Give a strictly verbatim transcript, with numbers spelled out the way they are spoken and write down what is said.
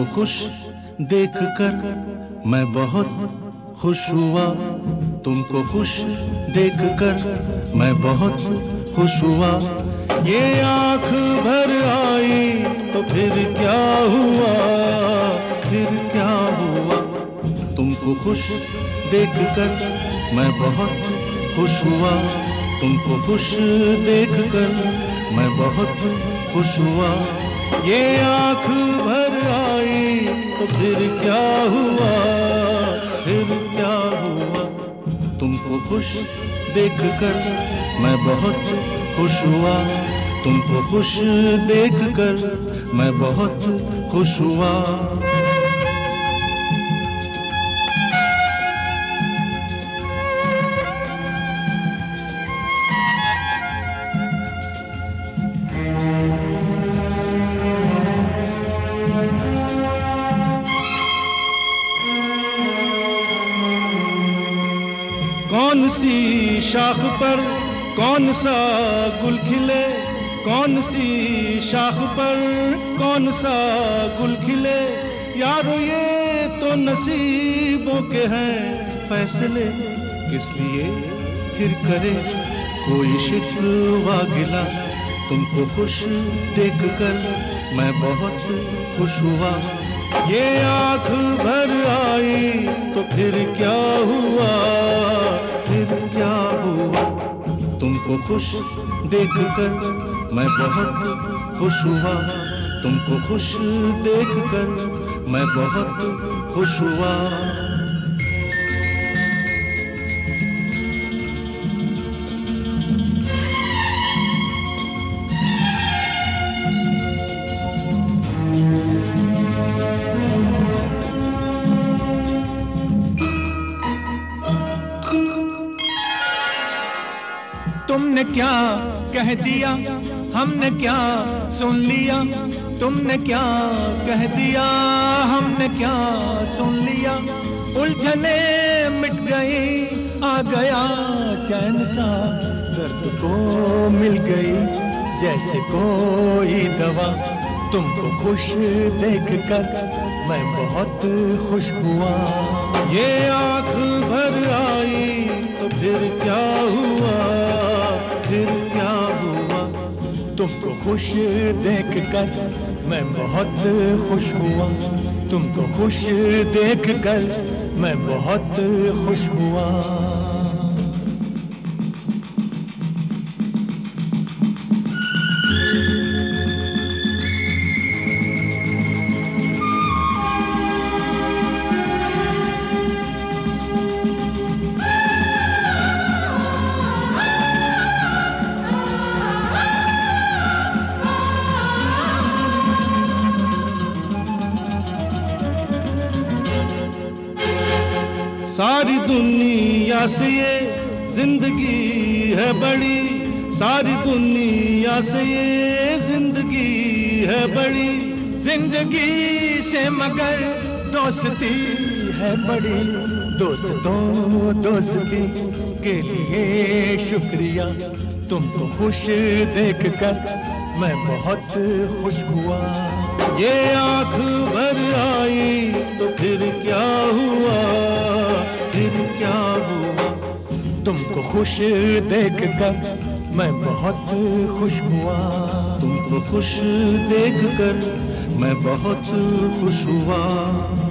तुमको खुश देखकर मैं बहुत खुश हुआ, तुमको खुश देखकर मैं बहुत खुश हुआ। ये आँख भर आई तो फिर क्या हुआ, फिर क्या हुआ। तुमको खुश देखकर मैं बहुत खुश हुआ, तुमको खुश देखकर मैं बहुत खुश हुआ। ये आँख भर आई तो फिर क्या हुआ, फिर क्या हुआ। तुमको खुश देखकर मैं बहुत खुश हुआ, तुमको खुश देखकर मैं बहुत खुश हुआ। कौन सी शाख पर कौन सा गुल खिले, कौन सी शाख पर कौन सा गुल खिले। यारो ये तो नसीबों के हैं फैसले, किस लिए फिर करे कोई शिकवा गिला। तुमको खुश देखकर मैं बहुत खुश हुआ। ये आँख भर आई तो फिर क्या हुआ, फिर क्या हुआ। तुमको खुश देखकर मैं बहुत खुश हुआ, तुमको खुश देखकर मैं बहुत खुश हुआ। तुमने क्या कह दिया हमने क्या सुन लिया, तुमने क्या कह दिया हमने क्या सुन लिया। उलझने मिट गई आ गया चैन सा, दर्द को मिल गई जैसे कोई दवा। तुमको खुश देखकर मैं बहुत खुश हुआ। ये आँख भर आई तो फिर क्या हुआ, फिर क्या हुआ। तुमको खुश देखकर मैं बहुत खुश हुआ, तुमको खुश देखकर मैं बहुत खुश हुआ। सारी दुनिया से ये जिंदगी है बड़ी, सारी दुनिया से ये जिंदगी है बड़ी। जिंदगी से मगर दोस्ती है बड़ी, दोस्तों दोस्ती के लिए शुक्रिया। तुमको खुश देखकर मैं बहुत खुश हुआ। ये आँख भर आई तो फिर क्या हुआ, फिर क्या हुआ। तुमको खुश देखकर मैं बहुत खुश हुआ, तुमको खुश देखकर मैं बहुत खुश हुआ।